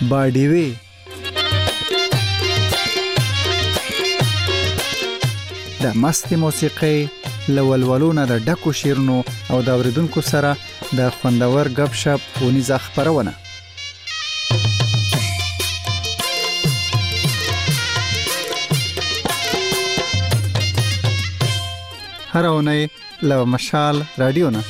باډیوي د مستي موسیقي لولولونه د ډکو شیرونو او د اوریدونکو سره د خوندور غب شپ ونیزه خبرونه هر اونۍ له مشال رادیو نه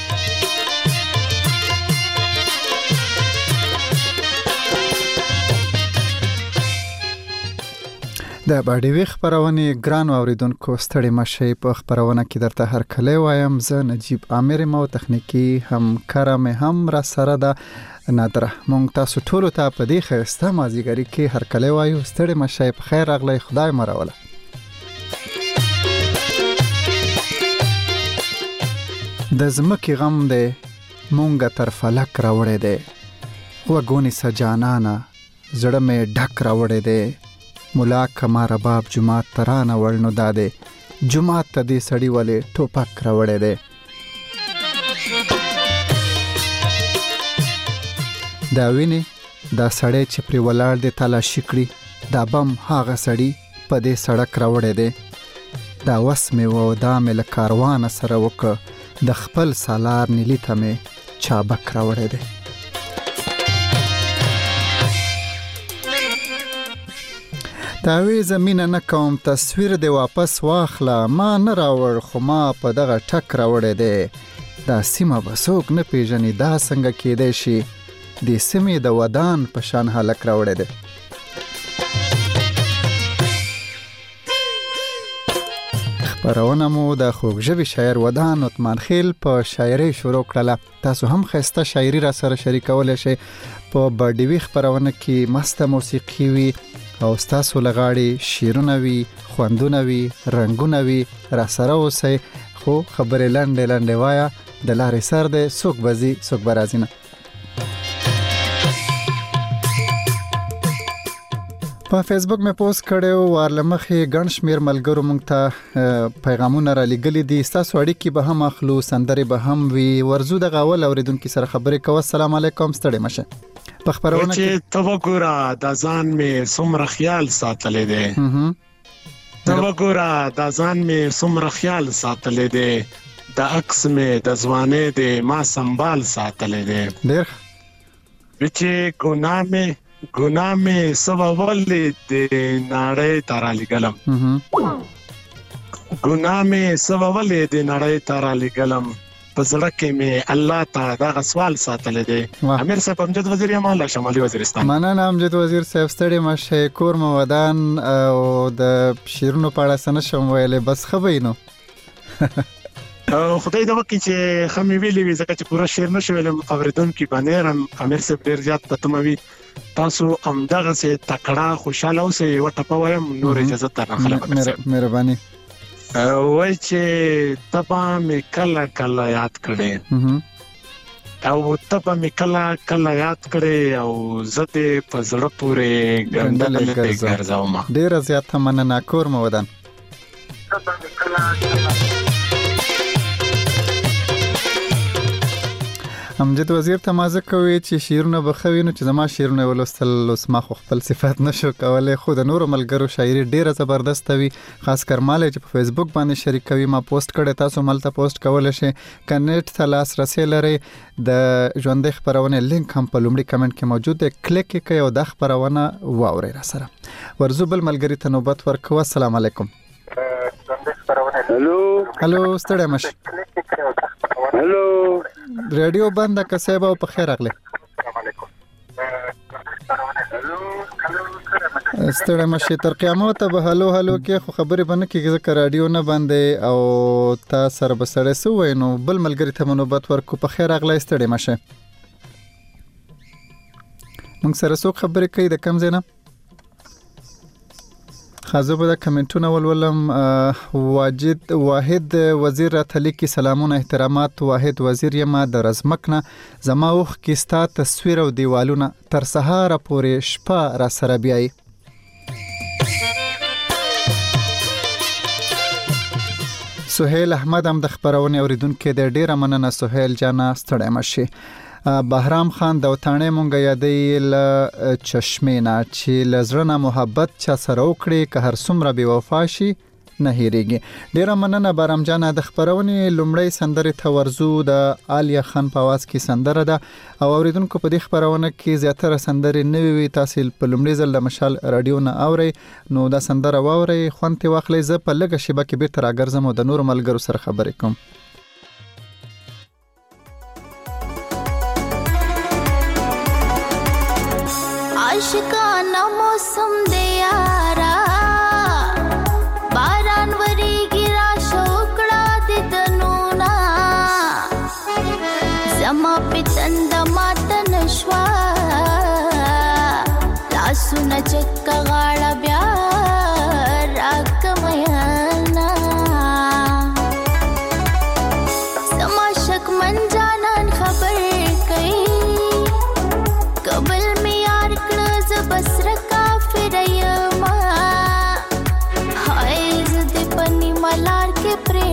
د باډیوي خبرونه ګران اوریدونکو ستړي مشه په خبرونه کې درته هر کله وایم زه نجیب عامر مو تخنیکی هم کرم هم را سره ده نادره مونږ تاسو ټول ته په دې خسته مازیګری کې هر کله وایو ستړي مشه په خیر اغلی خدای مروله د زمکه غم ده مونږه تر فلک راوړې ده وګونی سجانانا زړه مې ډک راوړې ده مولا کما رباب جمعات ترانه ورنو داده جمعات ته دې سړی ولې ټوپک راوړې ده دا ویني دا سړی چې پر ولاړ دی تلاشي کړی دا بم هاغه سړی په دې سړک راوړې ده دا وس مې و دا مې له کاروان سره وک د خپل سالار نیلی ته مې چابک راوړې ده تاوی زمینه نکوم تصویر دی واپس واخله ما نه راوړ خو ما په دغه ټک راوړې ده دا سیمه بسوک نه پیژنې دا څنګه کېدې شي د سیمې د ودان په شان هلک راوړې ده خبرونه مو د خوږژبي شاعر ودان عثمان خیل په شاعري شروع کړله تاسو هم خسته شاعري را سره شریکول شئ په باډیوي خبرونه کې مست موسیقي وي او تاسو لغاړي شیرونه وي خوندونه وي رنگونه وي را سره اوسئ خو خبرې لنډه وایا د لارې سر ده سوک بزي سوک برازینه په فیسبوک مې پوسټ کړو ورلمخې ګڼ شمیر ملګرو مونږ ته پیغامونه را لګلې دي تاسو اړیکې به هم اخلو سندرې به هم وي ورزو د غاول اوریدونکو سره خبرې کوو السلام علیکم ستړي مشه په خبرونه چې توګورا د ځان مې څومره خیال ساتلې ده توګورا د ځان مې څومره خیال ساتلې ده د عکس مې د ځوانې ده ما سنبال ساتلې ده ډېر چې ګناه مې سبا ولې د نړۍ ترالي ګلم ګناه مې سبا ولې د نړۍ ترالي ګلم پزړه کې مې الله تعالی دا سوال ساتل دي امیر صاحب امجد وزیر یم الله شمالي وزیرستان مننه امجد وزیر صاحب ستړي مشه کور مو ودان او د شیرونو په اړه سن شم ویلې بس خبرینو خدای دا وکړي چې خمې ویلې وي ځکه چې پوره شعر نشو ویلم اوریدون کې باندې امیر صاحب ډیر زیات پتموي تاسو امدغه سه تکړه خوشاله اوسئ وټه پویم نور اجازه تر اخله مهرباني وای چې تبا مې کله یاد کړې او تبا مې کله یاد کړې او زته پزړه پورې ګندل ګرځاوم ډیر زیات مننه کور مو ودان امجد وزیر تمازه کوي چې شیرونه بخوینو چې زما شیرونه ولستل اوس ما خپل صفات نشو کولای خو د نورو ملګرو شاعري ډیره زبردست وي خاص کر مال چې په فیسبوک باندې شریکوي ما پوسټ کړی تاسو ملته پوسټ کول شئ کنیکټ تلاس رسیلري د ژوندې خبرونه لینک هم په لومړي کمنټ کې موجود دی کلیک کړئ او د خبرونه واورئ را سره ورزو بل ملګری ته نوبت ورکوه السلام علیکم هلو ستړی مشه هلو ریډیو بند کسه به په خیر اغله ستړی مشه تر قیامت به هلو کې خو خبرې باندې کې ذکر رادیو نه باندې او تا سره بسړې سو وینو بل ملګری ته نوبت ورکو په خیر اغله ستړی مشه موږ سره څو خبرې کوي د کم زینه خازو به د کمنټونه ولولم واحد وزیر راتلی کی سلامونه احترامات واحد وزیر یما د رزمکنه زما وخ کی ستا تصویر او دیوالونه تر سهار پورې شپه را سره بیاي سهیل احمد هم د خبرونه اوریدونکو د ډیره مننه سهیل جانا ستړی مشه بهرام خان د وطانې مونږ یادې ل چشمینا چې لزړه محبت چا سره وکړي که هر څومره بې وفا شي نه هېریږي. ډیره مننه بهرام جان. د خبرونې لومړی سندرې ته ورزو. د عالیه خان په आवाज کې سندره ده او اوریدونکو په دې خبرونه کې زیاتره سندرې نوې وي. تاسو په لومړي ځل د مشال رادیو نه اورئ نو دا سندره واورئ، خوند ترې واخلئ. زه په لږه شیبه کې بیرته راګرځم او د نورو ملګرو سره خبرې کوم. عاشقانه موسم دی یارا، باران وریږي راشه وکړه د دنونه، زما په تنده ماته نشوه لاسونه چکه غاړه بیا راکه میانا، زما شکمن جانان خبر کوي قبل می یار کړه ز بسره کافر یما، هاي زدي پني ملار کې پرې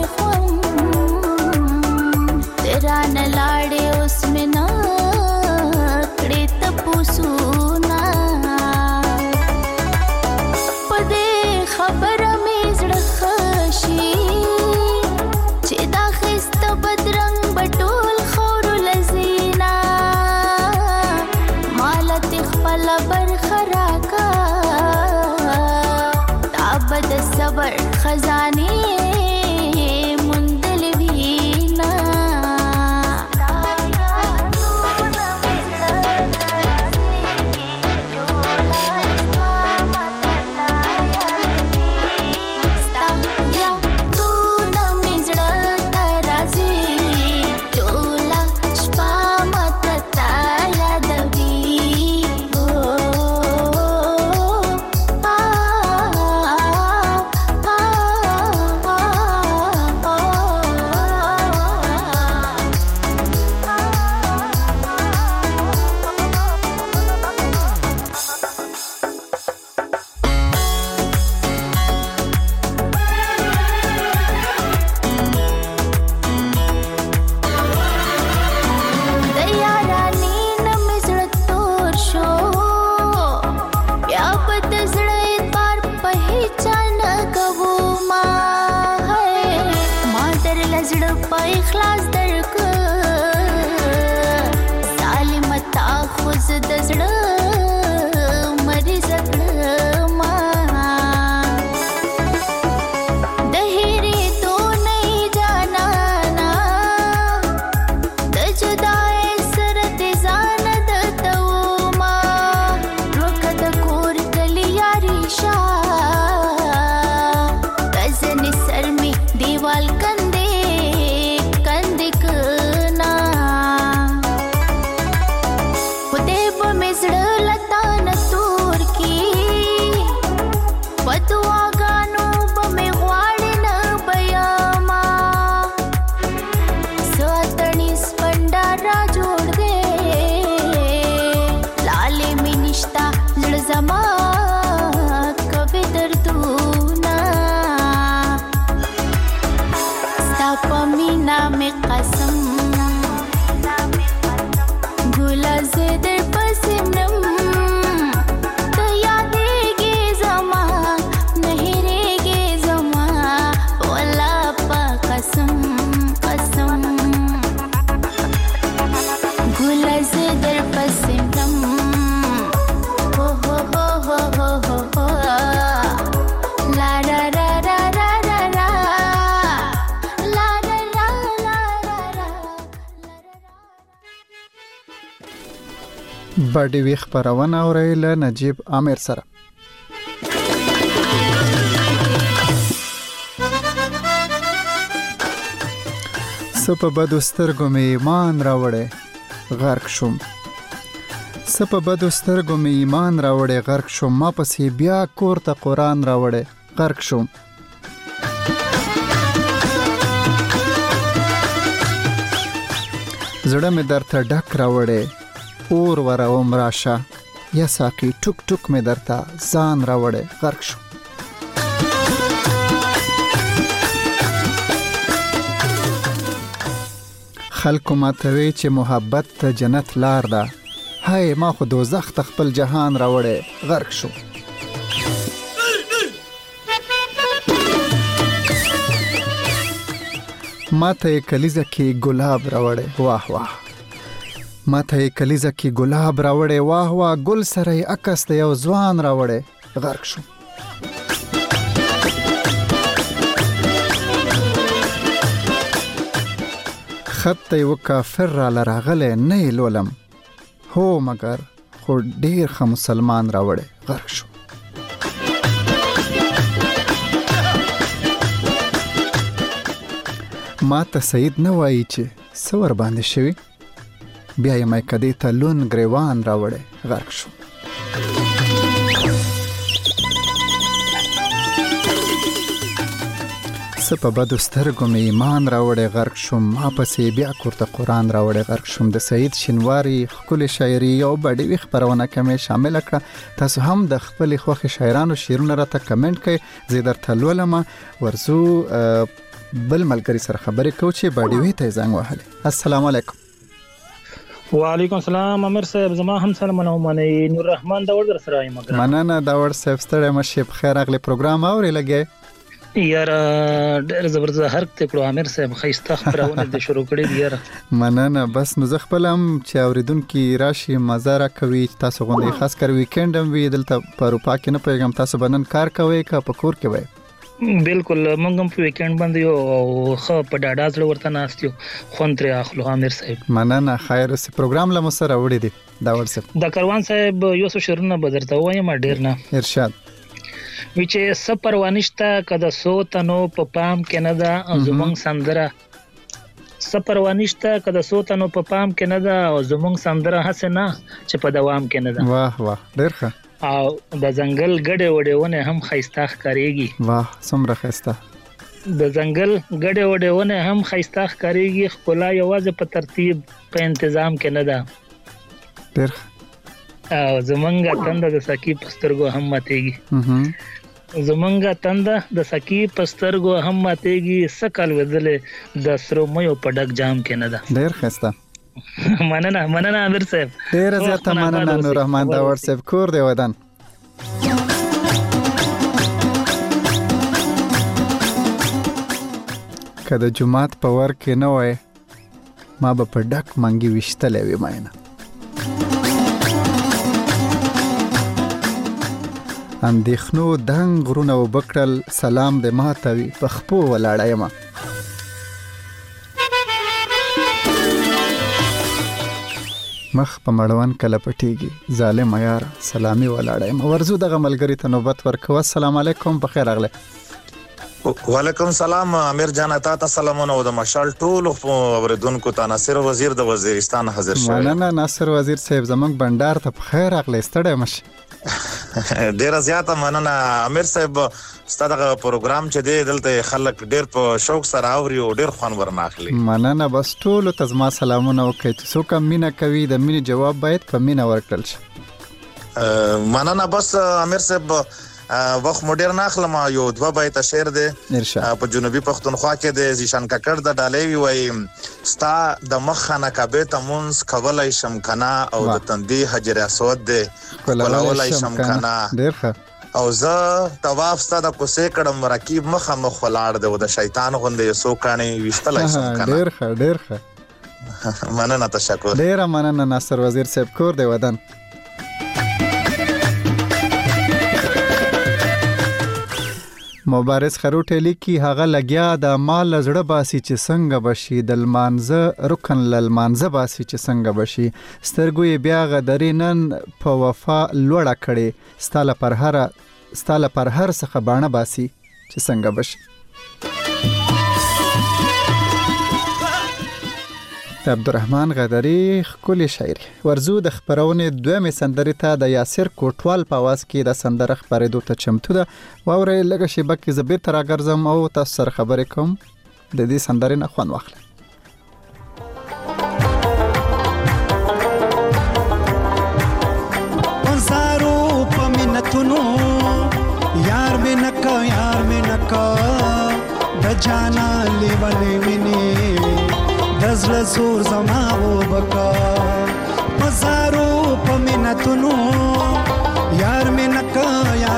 خوم تیرا نه لاړې اوس مې نه کړې تپوسونه، په دې خبره مې زړه خشي چې دا ښایسته بدرنګ بټول خور لزینا، مالت خپل برخه راکا دا بد صبر خزانه مندل وینا. باډي وی خبرونه اورېل نجیب عامر سره. سپه بدو سترګو مې ایمان راوړې غرق شوم، سپه بدو سترګو مې ایمان راوړې غرق شوم، ما پسې بیا کور ته قرآن راوړې غرق شوم. زړه مې درته ډک راوړې اور وروم راشه، یا ساقي ټوک ټوک مې درته ځان راوړې غرق شوم. خلکو ماتوي چې محبت ته جنت لار ده، هاي ما خو دوزخ ته خپل جهان راوړې غرق شو. ما ته یې کلیزه کې ګلاب راوړې واه واه، ما ته یې کلیزه کې ګلاب راوړې واه واه، ګل سره یې عکس د یو ځوان راوړې غرق شو. خط ته یو کافر را لراغله نه لولم، هو مگر خو ډیر ښه مسلمان راوړې غرق شو. ما ته سید نه وایي چې سور باندې شوی، بیا یې مې کدی ته لون گریوان راوړې غرق شو. سپه بدو سترګو مې ایمان راوړې غرق شوم، ما پسې بیا کورته قرآن راوړې غرق شوم. د سید شینواری ښکلې شاعري یو بډې خپرونه کې مې شامل کړه. تاسو هم د خپلې خوښې شاعرانو شعرونه راته کمنټ کړئ، زه درته لولم. ورځو بل ملګری سره خبرې کوو چې بډې ته زنګ وهلی. السلام علیکم. وعلیکم السلام امیر صاحب، زما هم سلامونه ومنئ. نور رحمان داور در سره یم. مننه داور صاحب، ستړی مشې، په خیر راغلی. پروګرام اورې لګی یار ډېر زبردست حرکت کړو امیر صاحب، ښایسته خپرونه دې شروع کړې دي یار. مننه. بس نو زه خپل هم چې اوریدونکي راشي مزه راکوي، تاسو غوندې خاص کر ویکند هم وي دلته په اروپا کې، نه پوهېږم تاسو به نن کار کوئ که په کور کې وئ؟ بالکل موږ هم په ویکند باندې یو او ښه په ډاډه زړه ورته ناست یو، خوند ترې اخلو امیر صاحب. مننه. خیر اوسې. پروګرام له مو سره وړی دی داور صاحب. د کاروان صاحب یو څو شعرونه به درته ووایم ډېر نه. ارشاد. وی چې څه پروا نشته که د څو تنو په پام کې نه ده او زمونږ سندره، څه پروا نشته که د څو تنو په پام کې نه ده او زمونږ سندره هسې نه چې په دوام کې نه ده. واه واه، ډېر ښه. او د ځنګل ګډې وډې ونې هم ښایسته ښکارېږي. واه څومره ښایسته. د ځنګل ګډې وډې ونې هم ښایسته ښکارېږي، ښکلا یوازې په ترتیب په انتظام کې نه ده. ډېر ښه. او زمونږ تنده د سکی په سترګو هم ماتېږي، زمونږ تنده د سکی په سترګو هم ماتېږي، څه کال وځلې د سرو میو په ډک جام کې نه ده. ډېر ښایسته. مننه مننه امیر صاحب، ډېره زیاته مننه. نور رحمان داور صاحب، کور دی ودان. که د جماعت په ور کې نه وای، ما به په ډک منګي ویشتلی وي ماینه. اندېښنو دنګ غرونه وبکړل، سلام دې ماته وي په خپو ولاړه یمه. مخ په مړوند کله پټیږي، ظالم یار سلامي ولاړه یم. ورځو دغه ملګری ته نوبت ورکوه. السلام علیکم، په خیر راغلی. وعلیکم السلام امیر جان، تاسو سلامونه او د مشال ټول اوریدونکو ته. ناصر وزیر د وزیرستان حاضر شوی. مننه ناصر وزیر صاحب، زمونږ بندر ته په خیر راغلی. ستړی مشې. ډیره زیاته مننه امیر صاحب، ستاسو پروګرام چې دی دلته خلک ډیر په شوق سره اوري او ډیر خوند ورناخلي. مننه. بس ټولو ته زما سلامونه وکړئ چې څوک مینه کوي د مینې جواب باید په مینه ورکړل شي. مننه. بس امیر صاحب وخت مو ډیر ناخلم، یو دوه بیت شعر دی په جنوبي پښتونخوا کې د زیشان ککړ د ډالۍ وی ستا د مخ نه کبه ته مونږ کولای شم کنا او د تندې حجر اسود دی کولای شم کنا. ډیر ښه. او زه طواف ستا د کوسې کړم رقیب مخه مخ ولاړ دی او د شیطان غوندې سو کانی وشتلای شم کنا. ډیر ښه ډیر ښه. مننه، تشکر. ډیر مننه ناصر وزیر صاحب، کور دی ودان. مبارز خروټه لیکي هغه لګیا د مال زړه باسي چې څنګه بشي، د لمانځه رکن لمانځه باسي چې څنګه بشي، سترګو یې بیا غدرې نن په وفا لوړه کړي، ستاله پر هر څخه باڼه باسي چې څنګه بشي. عبدالرحمن غدری ښکلې شاعري. ورځو د خپرونې دویمې سندرې ته د یاسر کوټوال په آواز کې د سندره خپرېدو ته چمتو ده. واورئ لږه شیبه کې زه بېرته راګرځم او تاسو سره خبرې کوم. د دې سندرې نه خوند واخلئ. وزارو په منتونو یار مې نکا د جانا لیولې ویني د زړه زور زما وبکا مزارو پمنتونو یار می نکا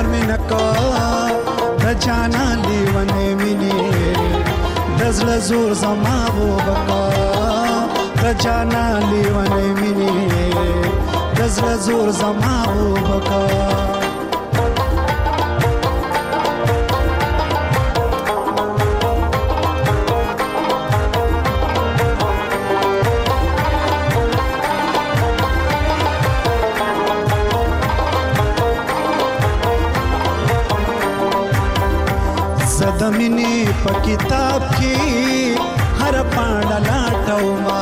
د جانا لیونه مینه دزل زور زما وبکا د جانا لیونه مینه دزل زور زما وبکا زدمینی په کتاب کې هر پاڼه لاټوما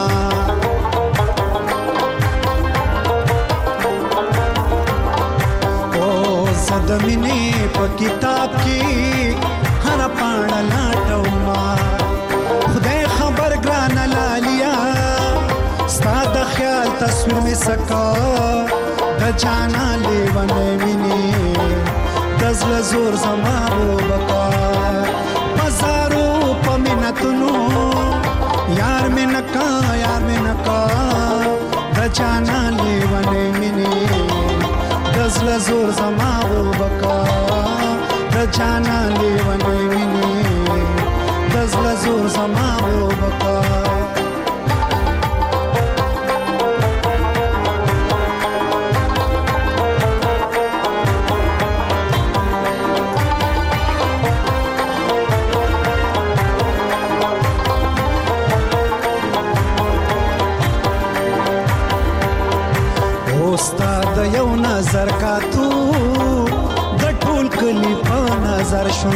او زدمینی په کتاب کې هر پاڼه لاټوما خدای خبر ګران لالیا ستاد خیال تصویر می سکا د جانا لیونه ویني دزل زور زما وبکا مزارو پمنتونو یار می نکا د جانا لیونه مینه دزل زور زما وبکا د جانا لیونه مینه دزل زور زما وبکا استاد یو نظر کاتو د ټول کلی په نظر شو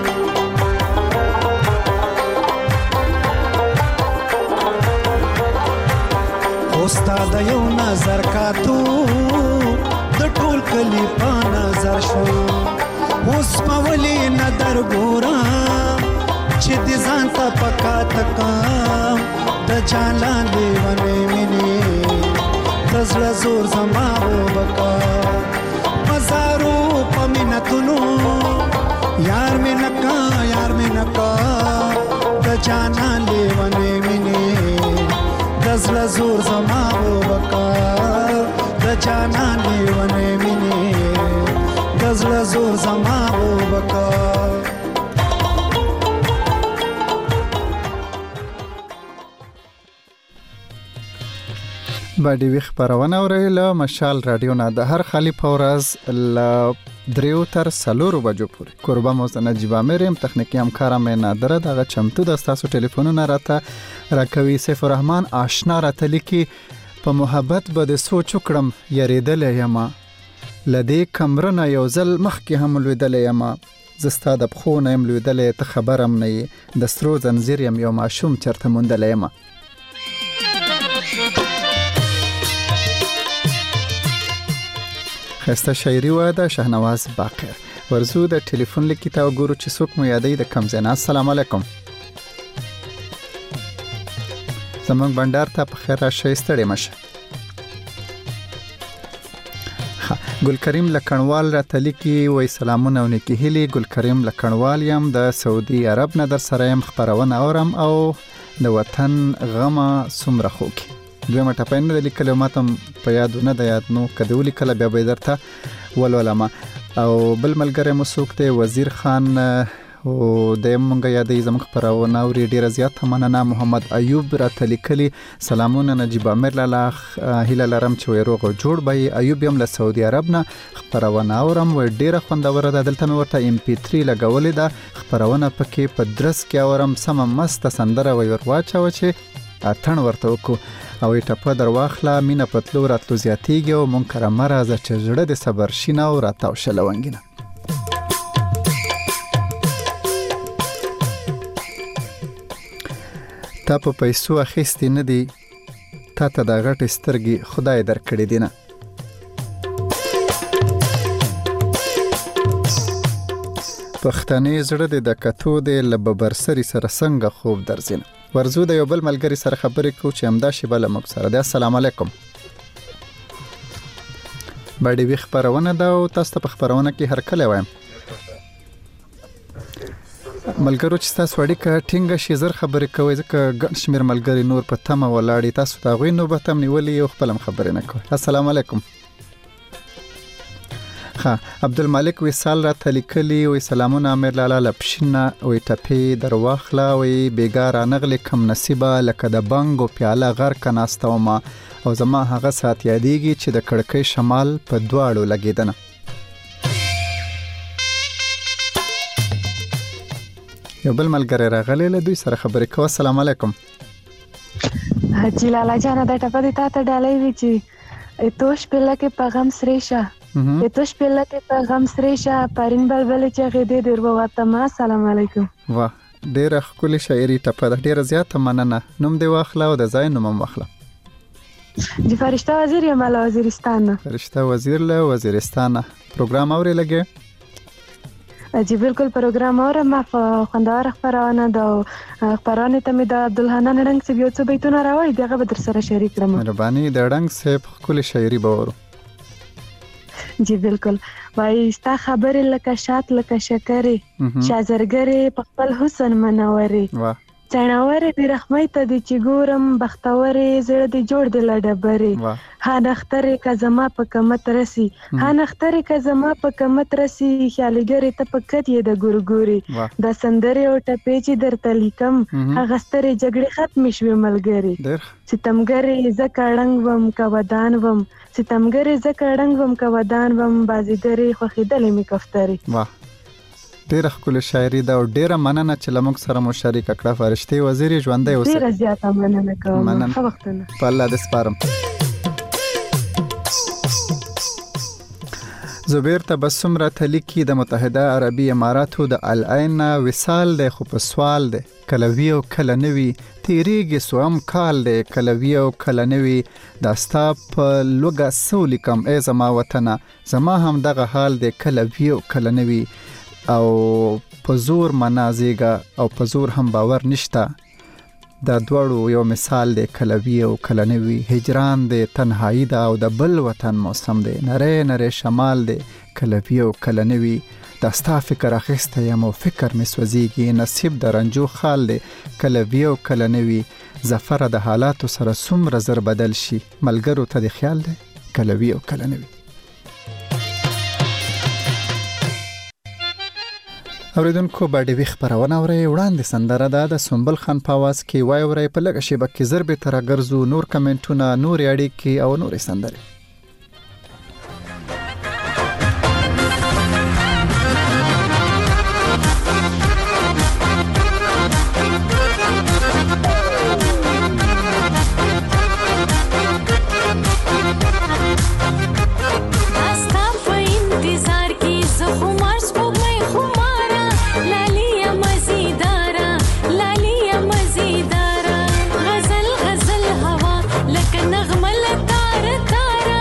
استاد یو نظر کاتو د ټول کلی په نظر شو اوس پولی نظر ګورا چې دې ځان ته پکا تکا د جانا لیونه مینه دزل زور زما وبکا مزارو پمنتونو یار می نکا د جانا لیونه مینه دزل زور زما وبکا د جانا لیونه مینه دزل زور زما وبکا باډي وی خبرونه اورېله مشال رادیو نه د هر خالی پورز ل دریو تر سلورو بجو پورې قربا موز نجیب امرم تخنیکی همکارم نادره دغه چمتو د تاسو ټلیفونونه راته راکوي سیف الرحمن آشنا راته لیکي په محبت به د سوچ کړم یریدل یما لدې کمرنه یو ځل مخکې هم لویدل یما زستا د بخونه هم لویدل ته خبرم نه د سترو زنجیر یم یو ماشوم چرته مونډل یما خسته شاعري و د شهنواز باقر ورزو د ټلیفون لیکي تا وګورو چې څوک مو یادې د کم زینا السلام علیکم زمونږ بندر ته په خیر راشي ستړي مشه ګل کریم لکنوال را تلیکی وای سلامونه او نیکی هلی ګل کریم لکنوال یم د سعودي عرب نه در سره يم خبرونه اورم او د وطن غمه سمره خوکی دویمه ټاپاین د لیکلو ماتم په یاد نه د یاد نو کده ولیکل بیا به درته ولولما او بل ملګری مسوک ته وزیر خان او د مونږ یادې زموږ خبرونه او ډیر زیات مننه محمد ایوب را تلیکلی سلامونه نجیب امر لاله هیله لرم چې روغ او جوړ به ایوب یم له سعودي عرب نه خبرونه اورم و ډیره خوندوره ده دلته مې ورته MP3 لګولې ده خبرونه پکې په درس کې اورم سم مست سندره وي ورواچو چې اتن ورته وکړو او ټپه در واخله مینه پتلو راتلو زیاتیږي او مونږ کرامه راځه چې زړه د صبر شینه او راتاو شلونګینه تا په پیسو اخیستې نه دي تا ته د غټې سترګې خدای درکړې دي نه پښتنې زړه د کتو د لببرسری سره څنګه خوب درځي ورزو د یو بل ملګری سره خبرې کو چې همدا شی بل موږ سره ده السلام علیکم باندې وی خبرونه دا او تاسو په خبرونه کې هر کله وایم ملګرو چې تاسو اړیکه ټینګه شي زر خبرې کوي ځکه ګڼ شمېر ملګري نور په تمه ولاړ تاسو ته غوښنه نوبت هم نیولې او خپل خبرې نه کوي. السلام علیکم. عبدالمالک وصال را تلیکلی وی سلامونه امیر لالا لپشینا وی ټپی درواخلا وی بیګار نغلی کم نصیبه لکه د بنګ او پیاله غر کناستوما او زما هغه سات یادېږي چې د کړکۍ شمال په دواړو لګیدنه. یو بل ملګری راغلی له دوی سره خبرې کوه. السلام علیکم. حاجی لالا جانه دا ټپه دې تا ته ډالۍ وي چې توش پله کې په غم سرې شه توش پله کې په غم سرې شه پرین بلبلې چې غېدې در ووتمه. السلام علیکم. واه ډېره ښکلې شاعري ټپه ده. ډېره زیاته مننه. نوم دې واخله او د ځای نوم هم واخله. جی فرشته وزیر یم له وزیرستان. فرشته وزیر له وزیرستان. پروګرام اورې لګې؟ جی بالکل پروګرام اورم. ما خوندور خبرونه د خبرونه ته مې د عبدالحنان رنګ څخه یو څه بیتونه راوړي دغه به در سره شریک کړم. مهرباني. د رنګ صاحب ښکلې شاعري به اورو. جی بالکل. وای ستا خبرې لکه شات لکه شکرې شازرګرې په خپل حسن منورې. واه څناورې د رحمت ته د چې ګورم بختورې زړه د جوړ د لډبرې ها نخترې که زما په کمت رسی ها نخترې که زما په کمت رسی خیالګرې ته په کت یې د ګورګوري د سندرې او ټپې چې درته لیکم هغه سترې جګړې ختمې شوې ملګرې ستمګرې زه کړنګ وم که ودان وم ستمګرې زه کړنګ وم که ودان وم بازیګرې خوښېدلې مې کفترې. ډېره ښکلې شاعري ده او ډېره مننه چې له موږ سره مو شریکه کړه. فرشتې وزیرې ژوندی اوسئ. ډېره زیاته مننه کوم. ښه وختونه. په الله دې سپارم. زبیر تبسم را تلیکي د متحده عربي اماراتو د العین وصال دی خو په سوال دی کله وی او کله نوي تیریږي سوم کال دی کله وی او کله نوي دا ستا په لوګه سولی کم ای زما وطنه زما هم دغه حال دی کله وی او کله نوي او په زور منازیګه او په زور هم باور نشته. دا دواړو یو مثال دی کله وی او کله نوي هجران دی تنهایی ده او د بل وطن موسم دی نری نری شمال دی کله وی او کله نوي دا ستا فکر اخیسته یم او فکر مې سوځېږي نصیب د رنجو خال دی کله وی او کله نوي زفره د حالاتو سره څومره زر بدل شي ملګرو ته د خیال دی کله وی او کله نوي. اوریدونکو باډوي خبرونه اورئ. وړاندې سندره ده د سنبل خان په आवाज کې وای اورئ. په لږه شیبه کې زر به تر ګرځو نور کمنټونه نور اړیکې او نور سندرې. غزل غزل هوا لکه نغمه لتار تارا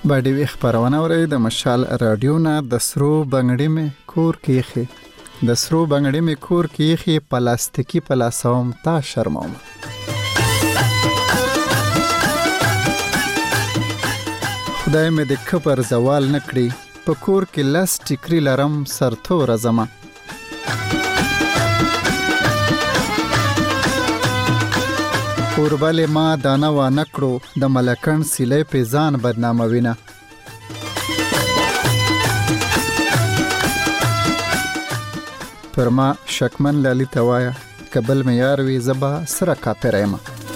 باندې وی خبرونه اوري د مشال رادیو نه د سرو بنگړې می کور کیخي د سرو بنگړې می کور کیخي پلاستیکي پلاسوم تا شرموم خدای مې د کبر زوال نکړي په کور کې لاس ټیکري لرم سرتور زما اوربل ما دانا و نکړو د ملکن سیلې په ځان بدناموینه پرما شکمن لالی توایا قبل معیار وی زبا سره کاپرایما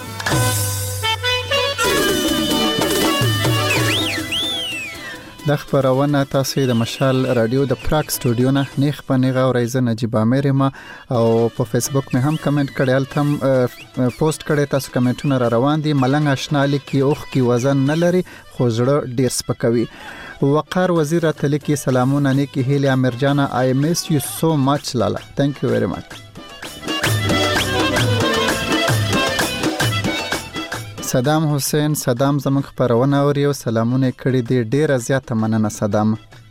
د خبرونه تاسو د مشال رادیو د پراک سټوډیو نه نیخ پنیغه او رئیس نجیب امیر ما او په فیسبوک مې هم کمنټ کړل تم پوسټ کړی تاسو کمنټونه را روان دي ملنګ آشنالي کی اوخ کی وزن نه لري خو زړه ډیر سپکوي وقار وزیر اتلکی سلامونه نیکی هیلی امیر جانا I miss you so much لالا thank you very much صدام حسین صدام زموږ خبرونه اوري او سلامونه کړي دي ډیر زیاته مننه صدام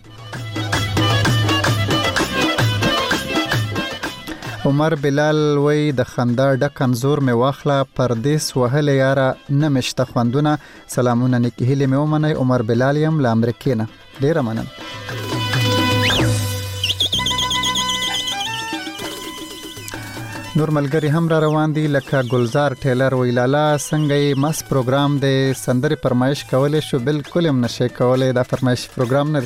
عمر بلال وای د خندا ډک انزور می واخله پردیس وهل یاره نمشته خوندونه سلامونه نیکی هلی می ومنه عمر بلال یم له امریکا نه ډیر مننه نور ملګری هم را روان دي لکه گلزار ټیلر ویلالا څنګه یې مس پروګرام د سندري فرمایش کولې شو بالکل هم نشي کولې دا فرمایش پروګرام نه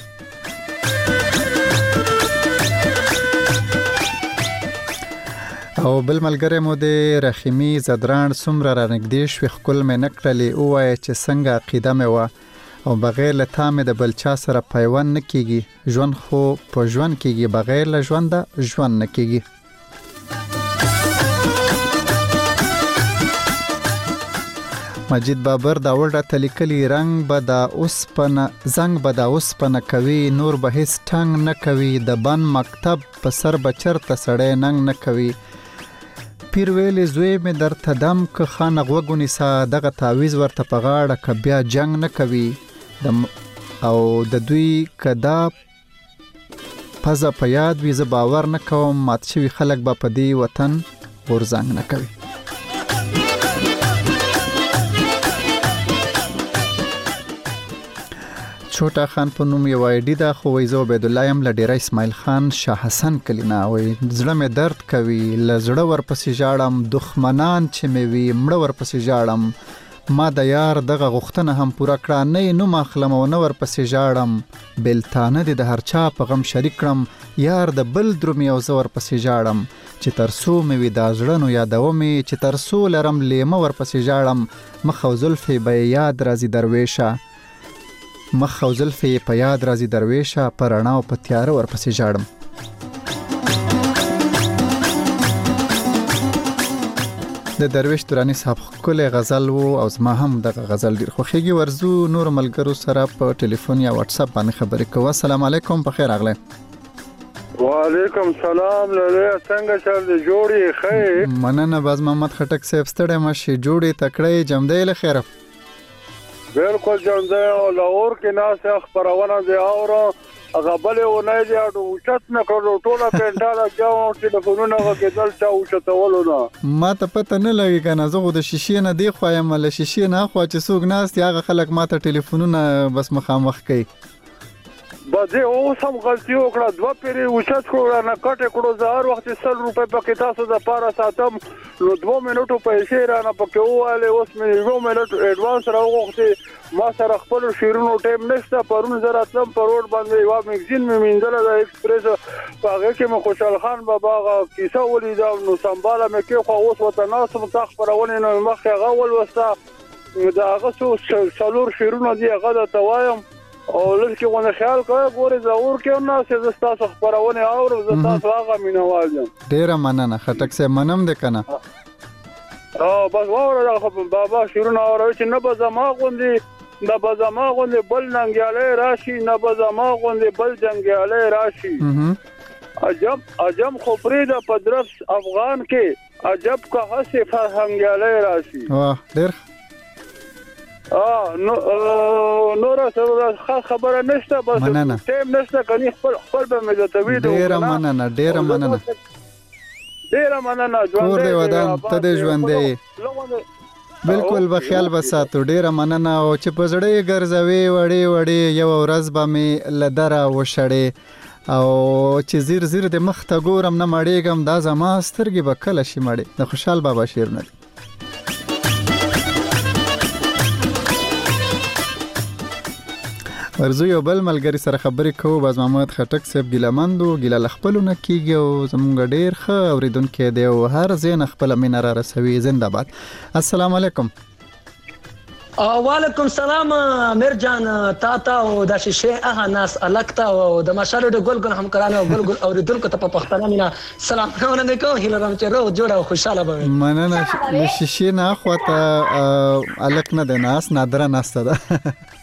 او بل ملګری مو د رحیمی زدران سمره را نږدې شو خپل مې نکړلې او وای چې څنګه عقیده مې و او بغیر له تامه د بلچا سره پیوند نکېږي ژوند خو په ژوند کېږي بغیر له ژوند نکېږي مجید بابر دا ورډه تلیکلی رنگ به دا اوسپنه زنګ به دا اوسپنه کوي نور به هیڅ ټنګ نه کوي د بن مکتب په سر بچرته سړی ننګ نه کوي پیر ویلې زوی مې درته دم که خانه غوږونی سا دغه تعویز ورته په غاړه که بیا جنگ نه کوي او د دوی کدا پزه په یاد وي زه باور نه کوم مات شوي خلک به په دې وطن غورځنګ نه کوي छोटा خان په نوم یو آی ډی دا خو وایزو عبد الله یم لډیره اسماعیل خان شاه حسن کلینا وای زړه مې درد کوي لزړه ورپسې جاړم دښمنان چې مې وي مړه ورپسې جاړم ما د یار دغه غوښتنه هم پوره کړه نه نو مخلم او نو ورپسې جاړم بلتانه د هر چا په غم شریک کړم یار د بل درومي او زور پسې جاړم چې ترسو مې وي دا زړنو یادومې چې ترسو لرم لیمه ورپسې جاړم مخ او زلفې به یاد راځي درویشه مخ او زلفې په یاد راځي درویشه پر رڼا او په تیاره ورپسې جاړم د درویش تورانی صاحب کله غزل وو او زما هم دغه غزل ډیر خوښیږي ورزو نور ملګرو سره په ټلیفون یا واتس اپ باندې خبرې کوو السلام علیکم په خیر اغله وعلیکم سلام لله څنګه چل دی جوړی خیر مننه باز محمد خټک صاحب ستړی مشي جوړی تکړه جمدې له خیر بالکل جمدې او لاور کې ناس خبرونه دی اور هغه بل و نه دی او چت نه کړو ټوله پنډاله جاو ټلیفونونه وکړل چا او چتولو نه ما ته پته نه لګی کنه زه د شیشې نه دی خوایم له شیشې نه خو چې څوک ناس هغه خلک ما ته ټلیفونونه بس مخامخ کوي بده او سم غلطي وکړه دوه پیری وشت کړه نه کټه کړو زهر وخت 100 روپے پکې تاسو د پاره ساتم نو 2 منټو پیسې را نه پکې واله اوس مې 2 منټ اډوانس راوغوښتي ما سره خپل شیرونو ټیم نشته پرون زرا تم پر روډ باندې یو میگزین مې میندل د ایکسپریس هغه کې مې خوشحال خان بابا کیسه ولیدا نو سمباله مې کې خو اوس وته ناس متخ پرونه نو مخه غول وستا دا هغه څلور شیرونو دی هغه د توایم او لکه ونه خیال کوي ګورې زاور کې نو چې تاسو خبرونه اور تاسو هغه مینوال یم ډیر مننه خټک سه منم د کنه بس وره بابا شیرونه اور چې نه به زما غوندي نه به زما غوندي بل ننګیاله راشي نه به زما غوندي بل جنگیاله راشي عجب خبرې د پدرس افغان کې عجب که هسه فرهنګیاله راشي واه ډیر نور څه خبره نشته بس ټیم نشته کني خپل به مې د توید ډیر مننه کور دې ودان ته دې ژوندې بالکل به خیال بساتو ډیر مننه او چې په زړه ګرځوي وړي یو ورځ به مې لدره وشړې او چې زیر د مخ ته ګورم نه مړېږم دا زما سترګې به کله شي مړې د خوشحال بابا شعرونه ورزو یو بل ملګری سره خبرې کوو باز محمد خټک صاحب ګیلمندو ګیله خپلونه کیږي او زمونږ ډیر ښه اوریدونکو دی او هر زین خپل مینه را رسوي زنده باد. السلام علیکم. وعلیکم السلام امیر جان تا او د شیشه هغه ناس الکتا او د مشالو د ګل همکارانو او ګل اوریدونکو ته په پښتنه مینا سلام نه کوم هیله رم چې روغ جوړ او خوشاله به مننه. شیشه نه خواته الک نه د ناس نادره ناسته ده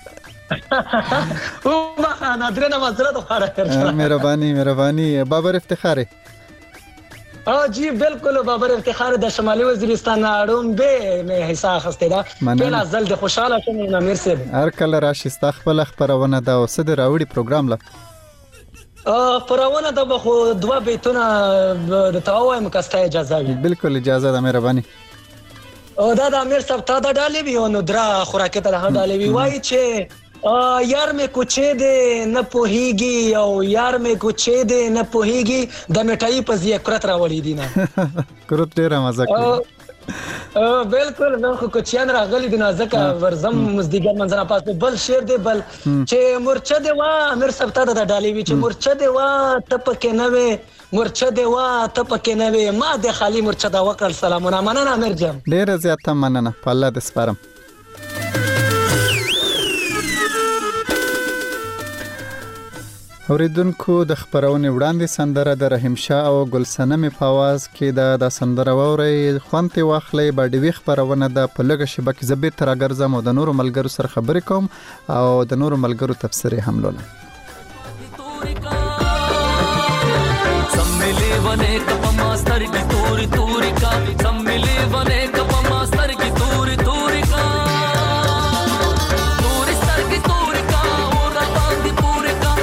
او ما نادره نه معذرت غواړم. مهرباني بابر افتخاری. جی بالکل بابر افتخار د شمالي وزیرستان اړوم به مې حصہ خسته دا بل ازل د خوشاله شوم امیر صاحب هر کله راشي خپل خبرونه دا او صد راوړي پروګرام لا پرونه د بخو دوا بیتونه د تاوایم کسته اجازه وي. بالکل اجازه ده مهرباني. او دا د امیر صاحب تا د ډالې وی نو درا خوراکه ته د ډالې وی وای چې یار مې کوچې دې نه پوهیږي او یار مې کوچې دې نه پوهیږي د میټای په ځای کرت راوړی دي نه کرت ډیره مزه کوي. بالکل نو کوچیان راغلي دي نازکه ورزم مزدیګر منځنه پاسه بل شعر دی بل چې مرچه دی وا امیر صاحب ته د ډالې وی چې مرچه دی وا تپکه نه وي مرچه دی وا تپکه نه وي ما د خالی مرچه دا وکړ. سلامونه مننه امیر جان ډیره زیاته مننه په الله دې سپارم. اوریدونکو د خبرونه وړاندې سندره د رحیم شاه او ګلسنه می په आवाज کې د سندره ووري خوانته واخلې باډوي خبرونه د پلګه شبکې زبې تر اگرزم او د نورو ملګرو سره خبرې کوم او د نورو ملګرو تفسیرې هم لولم. سملي ونه کپ ماستر کی توري توري کا سملي ونه کپ ماستر کی توري توري کا توري ستر کی توري کا اور باندې پورے کا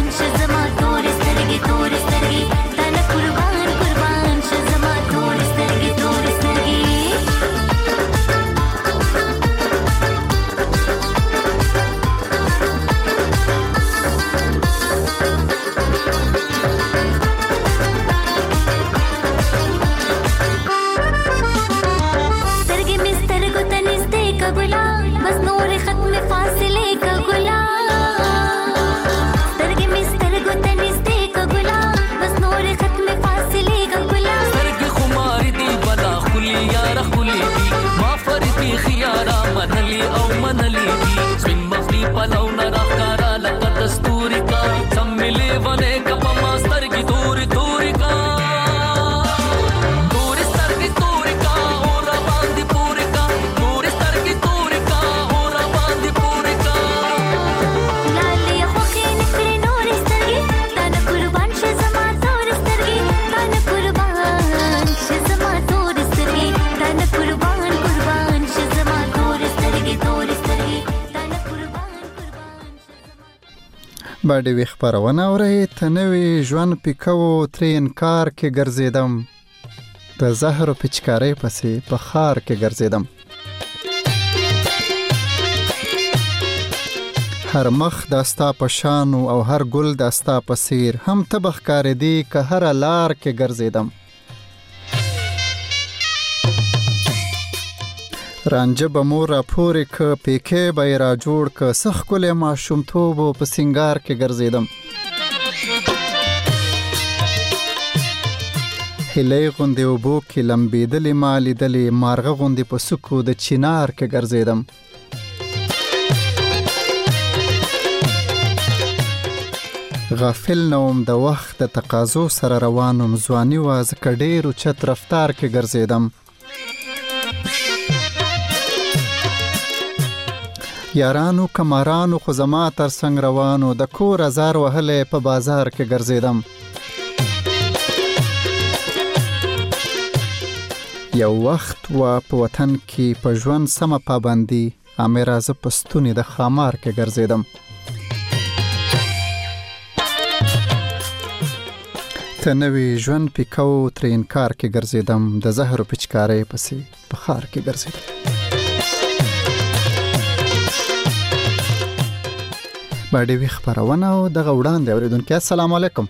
قربان قربان شزما تور سترګې باندې وی خبرونه اوري تنوي ژوند پکاو ترې انکار کې ګرځیدم د زهر پچکارې پسې په خار کې ګرځیدم هر مخ داستا په شانو او هر ګل داستا په سیر هم تبخ کار دی که هر لار کې ګرځیدم رانجه به مور را پورې که پیکې به یې را جوړ که سخ کلی ماشومتوب په سنگار کې ګرځیدم هیلۍ غوندې اوبو کې لمبېدلې ما لیدلې مارغه غوندې په سکو د چنار کې ګرځیدم غافل نوم د وخت د تقاضو سره روانم ځواني وه ځکه ډېر اوچت رفتار کې ګرځیدم یارانو کمارانو خو زما تر څنګ روانو د کور ازار وهلی په بازار کې ګرځیدم یو وخت و په وطن کې په ژوند سمه پابندي امره زه په ستوني د خامار کې ګرځیدم ته نوي ژوند پکاو ترې انکار کې ګرځیدم د زهر پچکارې پسې په خار کې ګرځیدم باندې وی خبرونه او دغه وړاندې اوریدونکو السلام علیکم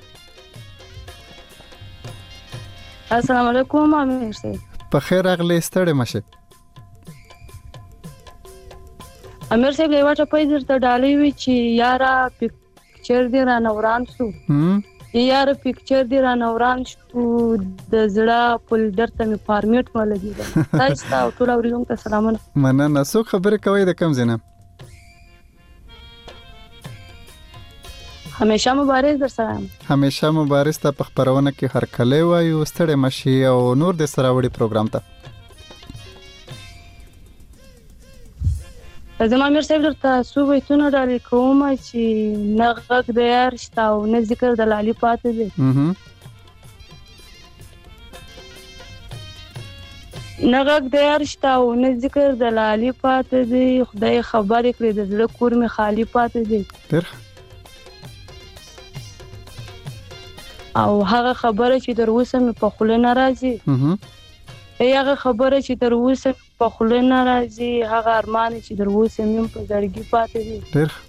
السلام علیکم امیر صاحب په خیر اغلی ستړی مشه امیر صاحب یو ټپه درته ډالۍ وی چې یارا پکچر دی را نوران شو یار پکچر دی را نوران شو د زړه پل درته می فارمیټ ولګی تاسو ته ټول اوریدونکو ته سلامونه مننه سو خبرې کوي د کم زینه همیشه مبارز در سره همیشه مبارز ته په خبرونه کې هر کله وایو ستړی مشي او نور د سره وړي پروګرام ته زما امیر صاحب درته څو بیتونه ډالۍ کوم چې نه غږ د یار شته او نه ذکر د لالي پاتې دی نه غږ د یار شته او نه ذکر د لالي پاتې دی خدای خبرې کړې د زړه کور مې خالی پاتې دی او هغه خبره چې در اوسه مې په خوله نه راځي هغه خبره چې در اوسه په خوله نه راځي هغه ارمان چې در اوسه مې په زړګي پاتې دي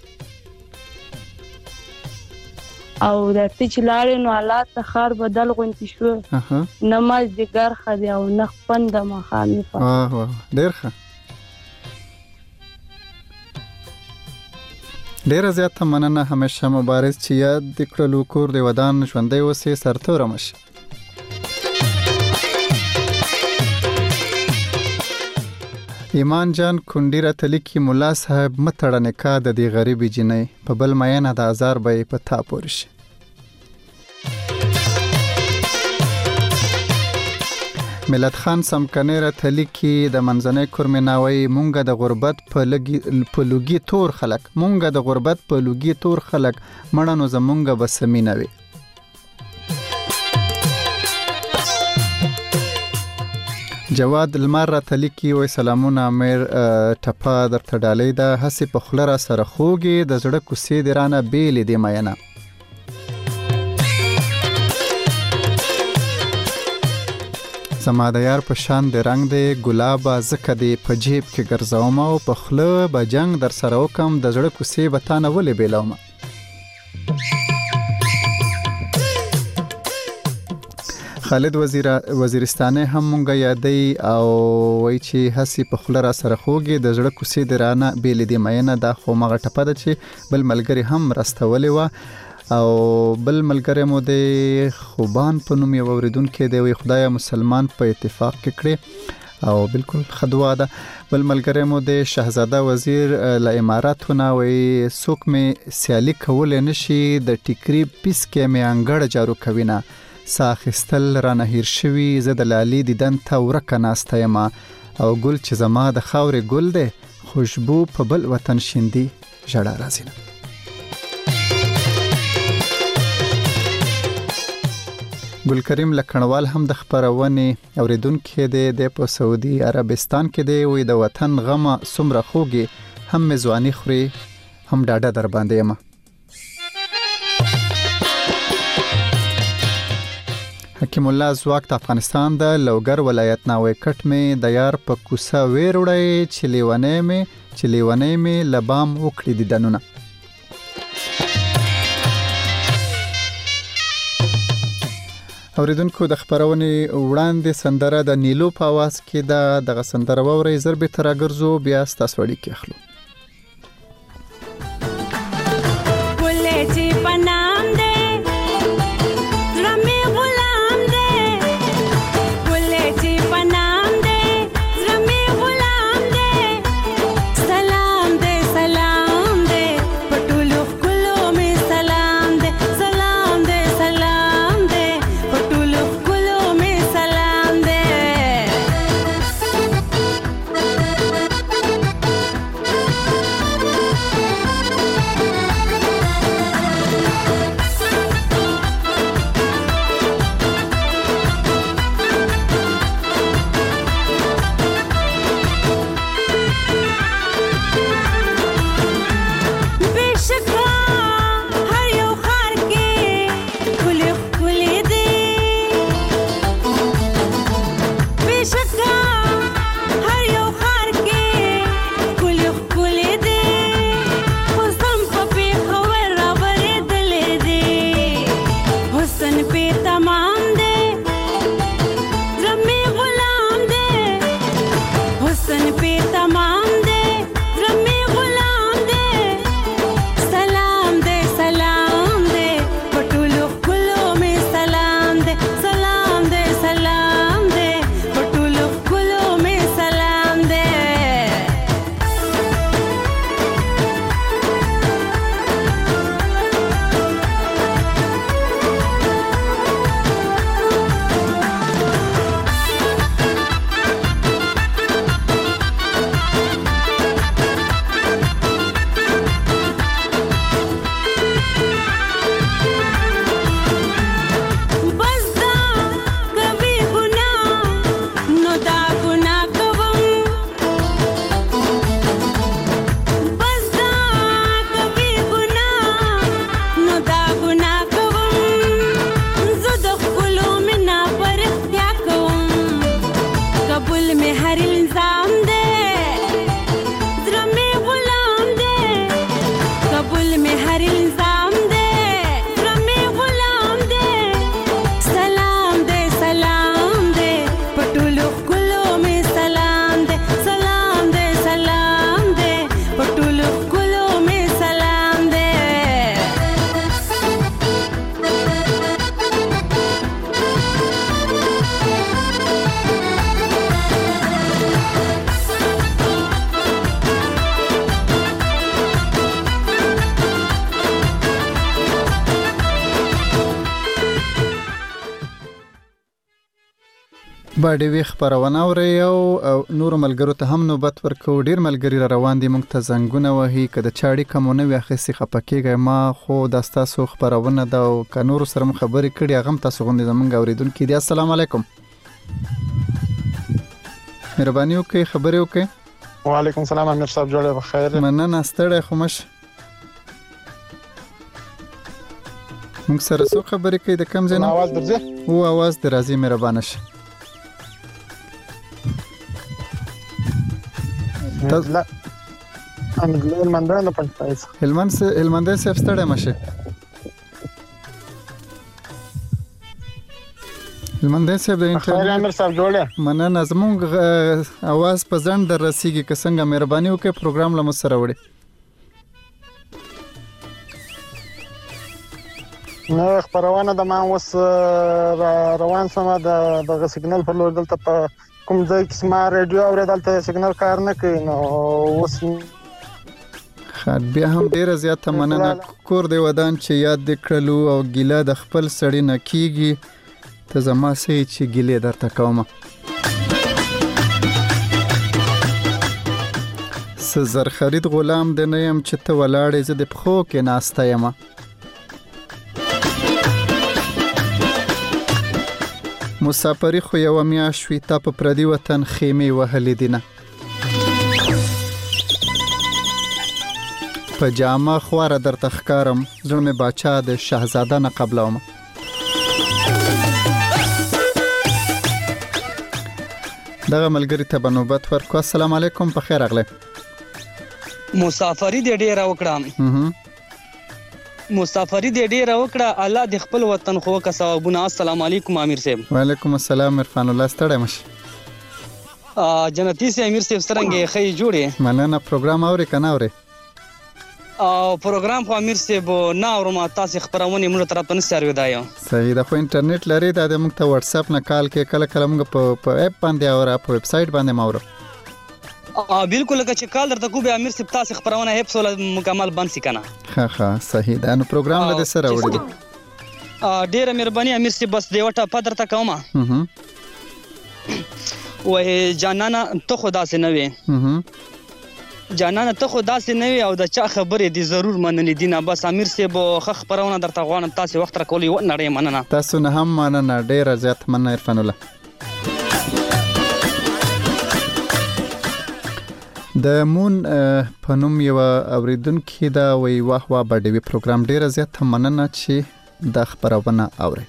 او د چې لاړې نو حالات د ښار بدل غونډې شو نه مازدیګر ښه دی او نه خپند د ماښامي ډېر ښه ډیره زیاته مننه همیشه مبارز چې یاد د کړلو کور د ودان ژوندی اوسې سرتوره مشه ایمان جان کونډی راته لیکي ملا صاحب متړه نکاح د دې غریبې جینۍ په بل میینه د ازار به یې په تا پورې شي ملت خان سمکنی راته لیکي د منځنۍ کورمیناوۍ مونږه د غربت په لوګي تور خلک مونږه د غربت په لوګي تور خلک مړه نو زمونږه به سمینه وي جواد لمر راته لیکي وای سلامونه امیر ټپه درته ډالۍ ده هسې په خوله را سره خوږې د زړه کوڅې دې رانه بیلې دې میینه زما د یار په شان د رنگ دی ګلابه زکه دی په جیب کې ګرځوم او په خوله به جنگ در سره وکم د زړه کوڅې به تا نه ولې بیلوم خالد وزیرستانه هم مونږه یادی او وای چې هسي په خوله را سره خوږي د زړه کوڅې د رانه بیل دی مینه دا خو مغه ټپه ده چې بل ملګری هم راستولې و او بل ملګری مو د خوبان په نوم یو اوریدونکو دی وی خدای مسلمان په اتفاق کې کړی او بالکل خدوا ده بل ملګری مو د شهزاده وزیر له اماراتونه وی څوک می سیالي کول نشي د ټیکری پیس کې می انګړ جارو کوینه ساخستل را نهیر شوی زه د لالي دیدن ته ورکه ناسته یم او ګل چې زما د خاورې ګل دی خوشبو په بل وطن شیندي ژړا راځي ګل کریم لکڼوال هم د خبرونې اوریدونکو دی په سعودي عربستان کې دی وې د وطن غمه سمره خوږي هم مزوانی خوري هم ډاډه در باندې یم حکیم الله زواک د افغانستان د لوګر ولایت ناوې کټ می د یار په کوسه ویروړی چې لیونې می لبام وکړي د دنونه. اوریدونکو د خبرونې وړاندې سندره د نیلو په आवाज کې دغه سندره ووري زربې ترګرزو بیا ستاسو وړي کې اخلو. بولې چې پنام دې رمې غلام دې بولې چې پنام دې رمې غلام دې سلام دې پټولو کلو می سلام دې سلام دې پټولو کلو می سلام دې. बेशका हर यो खार के खुले खुले दे बेशका हर यो खार के खुले खुले दे हुस्न पे खबर रावरे दले दे हुस्न पे तमाम दे रमे गुलाम दे हुस्न पे तमाम दे रमे गुलाम दे सलाम दे पटुलो कुलो में सलाम दे पटुलो कुलो में सलाम दे. बसदा कभी गुनाह नो दा गुनाह कवम बसदा कभी गुनाह नो दा गुनाह कवम जुद कुलो में ना पर क्या कवम कबूल में हर इल्जाम दे रमे गुलाम दे कबूल में हर इल्जाम दे रमे गुलाम दे सलाम दे पटुलो कुलो में सलाम दे पटुलो कुलो में सलाम दे. باډي وی خبرونه اوري او نور ملګرو ته هم نوبت ورکو. ډیر ملګری روان دي مونږ ته زنګونه وهي کده چاړي کومونه وي اخیسي خپکیږي ما خو د تاسو خبرونه دا او کنور سره خبرې کړي هغه تاسو غوندي زمونږ اوریدونکو دي. السلام علیکم مهرباني وکړئ خبرې وکړئ. وعلیکم السلام امیر صاحب جوړه بخیر مننه ستړی خو مش مونږ سره څو خبرې کوي د کم ځای نه आवाज درځي او आवाज درازي مهربانه شي. لا هلمندان نه پنځه هلمند سے ستړی مشه هلمند سے د انټرنیټ امیر صاحب جوړه مننه زمونږ आवाज په ځند در رسیږي که څنګه مهرباني وکړئ پروګرام له مسره وړي. نو خبرونه د ما وس روان سم د سیګنل پر لور دلته په کوم ځای کې سما رادیو او دلته سیګنل کار نه کوي نو وس خاط بیا هم ډیره زیاته مننه کور دی ودان چې یاد دکړلو او ګیله د خپل سړی نه کیږي ته زما سې چې ګیله درته کوم. سزر خرید غلام د نیم چې ته ولاړې زه د پخو کې ناسته یم. مسافری خو یو میاشت وی تا په پردي وطن خیمه وهلې دینه پجامه خواره در تخکارم زړه مې باچا د شاهزاده نه قبلوم. دغه ملګری ته به نوبت ورکو. السلام علیکم، په خیر راغلی. مسافری دې ډیره وکړه الله دې خپل وطن خو کا ثوابونه. السلام علیکم امیر صاحب. وعلیکم السلام عرفان الله، ستړی مشه. جنتی سے امیر صاحب څنګه خې جوړې؟ مننه. پروګرام اوري کنه اوري؟ پروګرام خو امیر صاحب نه اورم، تاسو خبرونه موږ طرف ته نه سیارو دایو. صحیح ده، خو انټرنیټ لري دا موږ ته واتس اپ نه کال کې کله کله موږ په اپ باندې او په ویب سټ باندې ماورو. بالکل لکه چې کال درته کو به امیر صاحب تاسو خبرونه اپ سول مکمل بند سي کنه. ها صحیح ده. نو پروګرام له سره وړي. ډیره مهرباني امیر صاحب، بس دیوټه پدر ته کومه. وای جانانا ته خدا سي نه وي. جانانه ته خدا سي نه وي او د چا خبرې دي ضرور مننې دي نه. بس امیر صاحب خخ پرونه درته غواړم، تاسو وخت را کولی و نړۍ مننه. تاسو نه هم مننه، ډیره زیات مننه عرفان الله. د مون په نوم یو اوریدونکو دا وی واه واه بډوي پروګرام ډیره زیات مننه چې د خبرونه اوري.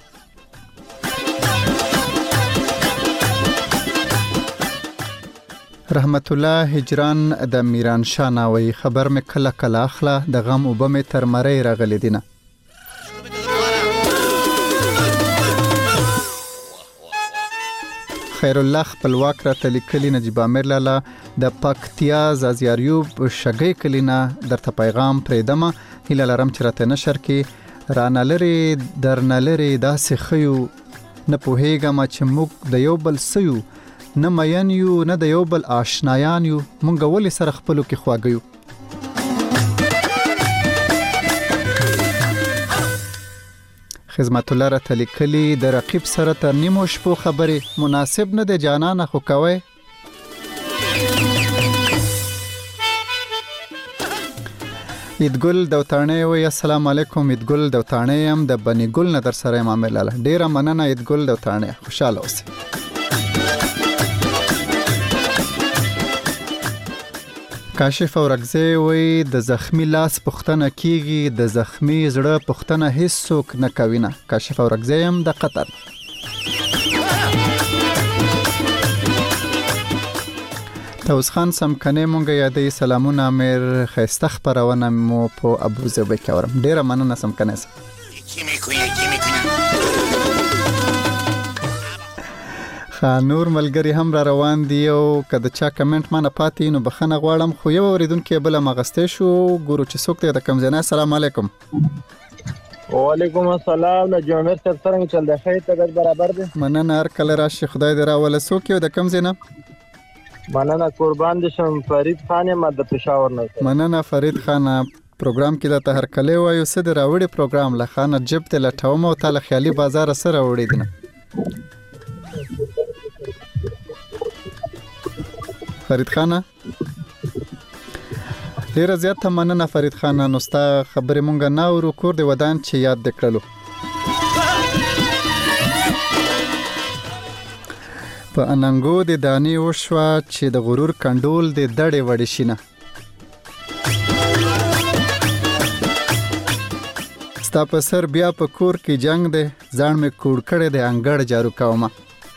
رحمت الله هجران د میران شاه ناوی خبر مې کله کله اخله د غم او بمې تر مړی راغلی دینه. خیر الله خپلواک راته لیکلی نجیب امیر لاله د پکتیا زازیاریوب شګی کلینا درته پیغام پریدمه هیله لرم چې راته نشر کې رانه لري درنه لري داسې خیو نه پوهیږم چې موږ د یو بل سیو نه مین یو نه د یو بل آشنایان یو مونږ ولې سره خپلو کې خواږیو. خدمت الله راته لیکلي د رقیب سره تر نیمو شپو خبرې مناسب نه دی جانانه خو کوي. ایدګل دوتانه وی السلام علیکم. ایدګل دوتانه يم د بنی ګل نه در سره امام الله. ډیره مننه ایدګل دوتانه، خوشاله اوسئ. کاشف اورګزی وی د زخمی لاس پختنه کیږي د زخمی زړه پختنه هیڅ څوک نه کوي نه. کاشف اورګزی هم د قطر. توس خان سمکنه مونږ یادې سلامونه امیر خسته خبرونه مو په ابو ظبي کې اورم. ډیره مننه سمکنه. نور ملګری هم را روان دی او کله چا کمنټ مانه پاتې نو بخنه غواړم، خو یو اوریدونکو بل مغسته شو ګورو چې څوک ته د کم ځنه. السلام علیکم. وعلیکم السلام. له جامع سره څنګه چل دی؟ خیر ته برابر دی. مننه هر کله راشي، خدای دې راول. څوک یو د کم ځنه؟ مننه قربان دي شم. فرید خان م د پېښور نه. مننه فرید خان. پروګرام کې د هر کله وایو څه د راوړي پروګرام له خانه جب ته لټوم او تعالی خیالي بازار سره وړي دي. فرید خان ډیره زیات مننه فرید خان. نو ستا خبرې مونږ نه ورو کور دی ودان چې یاد دکړلو. په اننګو د دانی وشوا چې د غرور کنډول د دړې وړې شینه. ستا په سر بیا په کور کې جنگ دی ځان مې کوړ کړې د انګړ جارو کومه.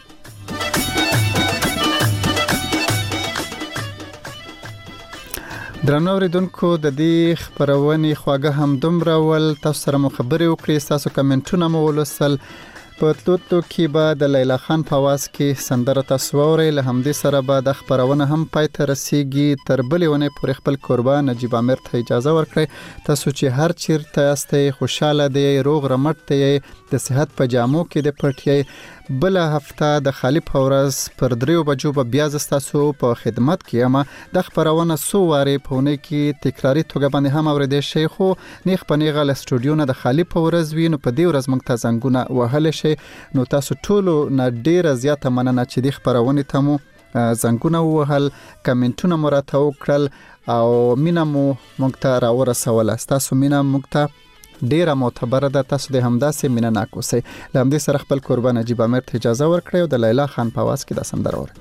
درنو اوریدونکو د دې خبرونې خواږه هم دومره ول. تاسو سره مو خبرې وکړې، تاسو کمنټونه مو ولوستل. په تلوتلو کې به د لیلا خان په आवाज کې سندره تاسو اورئ. له همدې سره به د خبرونه هم پای ته رسیږي. تر بلې ونې پورې خپل قربان نجیب امیر ته اجازه ورکړئ. تاسو چې هر چیرته یاستئ خوشاله دی، روغ رمټ دی، د صحت په جامو کې د پټیای. بل هفته د خالی پورز پر 3 بجو به بیا تاسو په خدمت کې اما د خبرونه سو واره پونه کې تکراری توګه باندې هم اوریدل شي. خو نیخ پنیغه ل سټوډیو نه د خالی پورز وینو په دې ورځ موږ ته زنګونه وهل شي. نو تاسو ټولو نه ډیره زیاته مننه چې د خبرونه تمو زنګونه وهل، کمنټونه مرته وکړل او مینا مو موږ ته راورسول. تاسو مینا موږ ته ډیره معتبره ده. تاسو د همداسې مینه ناکوسئ. لامدې سره خپل قربان نجیب امیر ته اجازه ورکړئ او د لیلا خان په आवाज کې د سندره اورئ.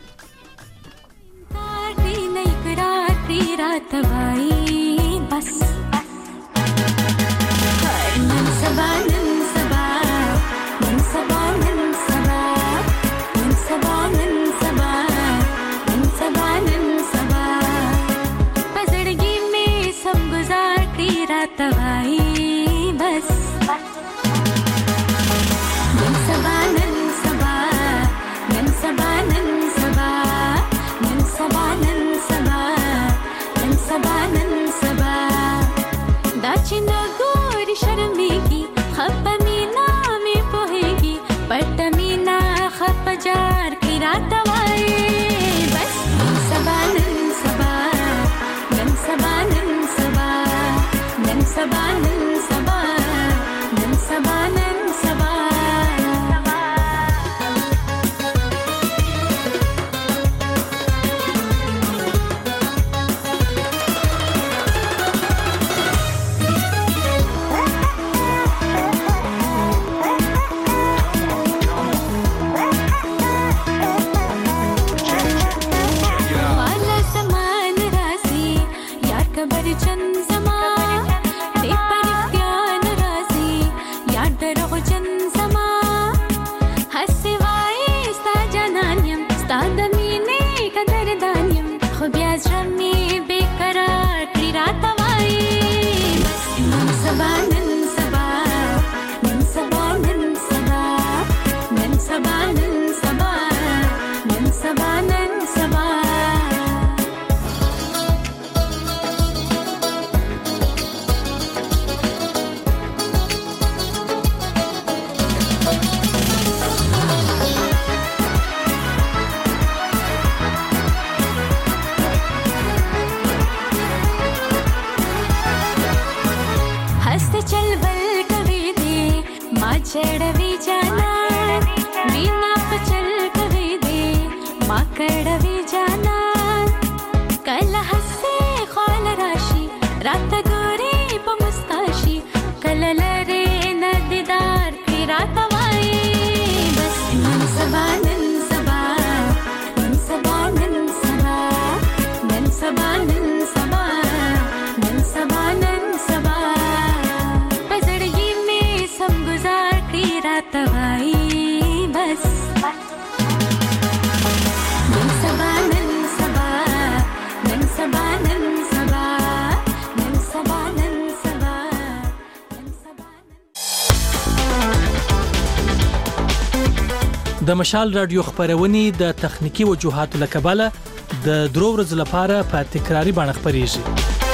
راته وایي بس نن سبا نن سبا نن سبا نن سبا نن سبا نن سبا نن سبا نن سبا دا چې نه ګوري شرمېږي خپه مینا مې پوهېږي پټه مینا خپه جار کې راته وایي بس نن سبا نن سبا نن سبا نن سبا نن سبا نن سبا نن سبا نن سبا चढ़वी जाना मीना पचल कवे दे माँ कड़वी जाना कल हंसे ख्वाल राशि रात गोरे पमुस्ताशी कल लरे नदीदार की रात वाई बस नन सबा नन सबा नन सबा नन सबा नन सबा नन सबा नन सबा नन सबा पजड़गी में सब गुजार रात वाई बस नन सबा नन सबा नन सबा नन सबा नन सबा नन सबा नन सबा د مشال رادیو خبرونه د تخنیکی وجوهاتو لکباله د درو ورځې لپاره په تکراری باندې خبريږي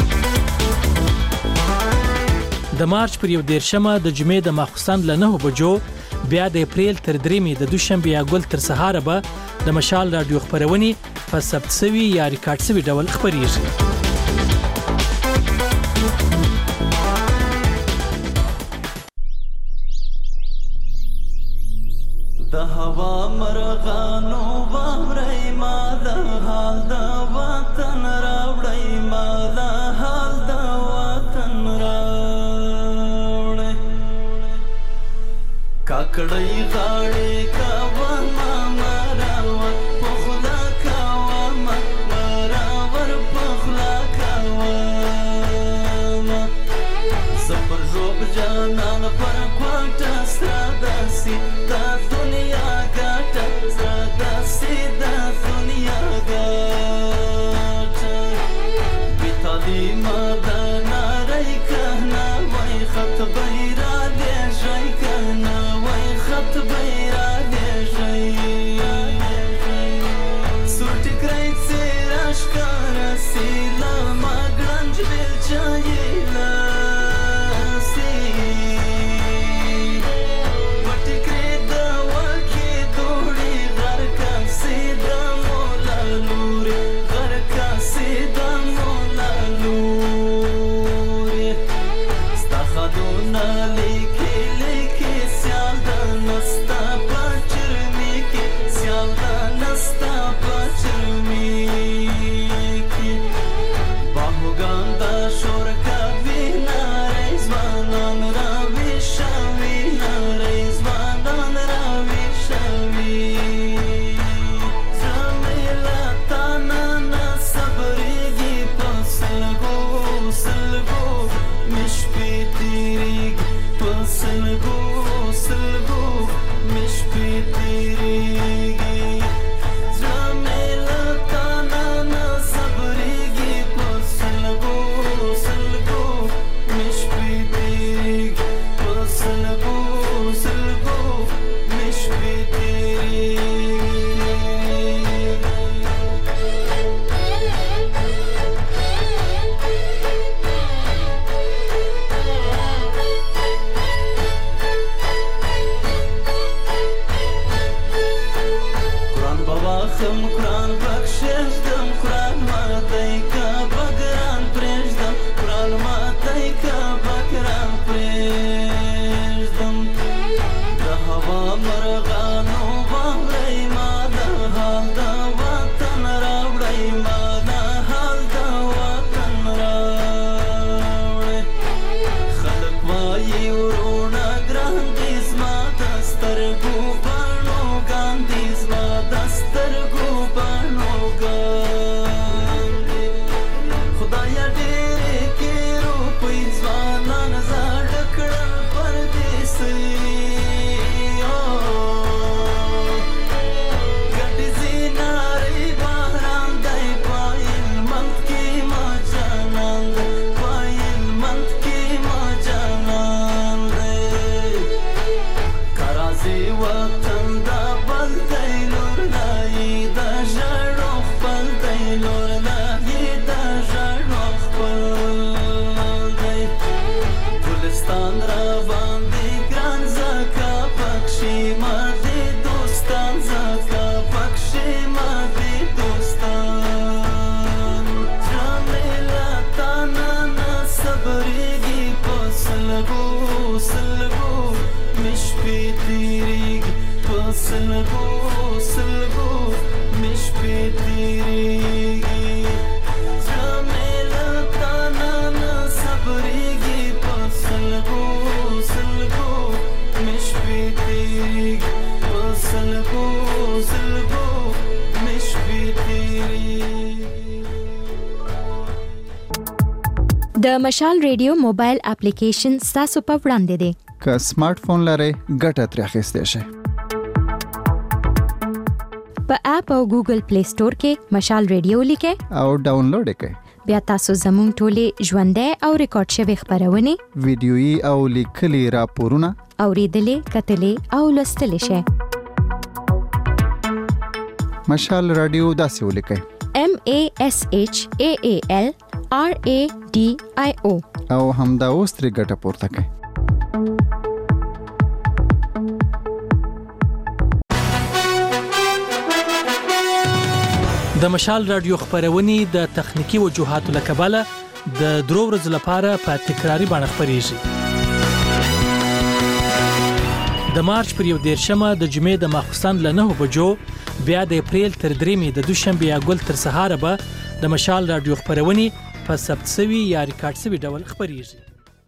د مارچ پر 11مه د جمعې د ماخوستن له 9 بجو بیا د اپریل تر 3 د دوشنبه یا ګل تر سهار به د مشال رادیو خبرونه په ثبت شوی یا ریکارډ شوی ډول خبريږي د هوا مرغانو وامرای ما د حال د وطن راوړی ما د حال د وطن راوړی کاکړی غاړې کاوه ما مراوه پخلا کاوه ما مراور پخلا کاوه زبر روب جانان پر کوټه ستاداسي دا دنیا ګټه ستاداسي دا دنیا ګټه بی تعلیمه دا ناری کهنا وای خط بیرا دې شي کهنا وای خط بیرا دې شي سوټ کرای سراش کار سیلا ما ګرنج بل چایلا Mish دوستان را باندې ګران زکا پکښې ما دې دوستان زکا پکښې ما دې دوستان جامیلا تانا نه صبرېږي په سلګو سلګو مې شپې تېرېږي په سلګو سلګو مې شپې تېرېږي جامیلا تانا نه صبرېږي په سلګو سلګو مې شپې تېرېږي په سلګو سلګو مې شپې تېرېږي. د مشال ریډیو موبایل اپلیکیشن ستاسو په وړاندې دی. که سمارټ فون لرئ ګټه ترې اخیستی شئ. په اپ او ګوګل پلی سٹور کې مشال ریډیو لیکئ او ډاونلوډ یې کړئ. بیا تاسو زموږ ټولې ژوندۍ او ریکارډ شوې خپرونې ویډیويي او لیکلي راپورونه اوریدلې کتلې او لوستلې شئ. مشال رادیو داسې ولیکئ MASHAALRADIO او همدا اوس ترې ګټه پورته کړئ. د مشال رادیو خبرونه د تخنیکی وجوهاتو له کبله د درو ورځې لپاره په تکراری باندې خبريږي. د مارچ پر 11مه د جمعې د ماخوستن له 9 بجو بیا د اپریل تر 3 د دوشنبه یا ګل تر سهار به د مشال رادیو خبرونه په ثبت شوی یا ریکارډ شوی ډول خبريږي.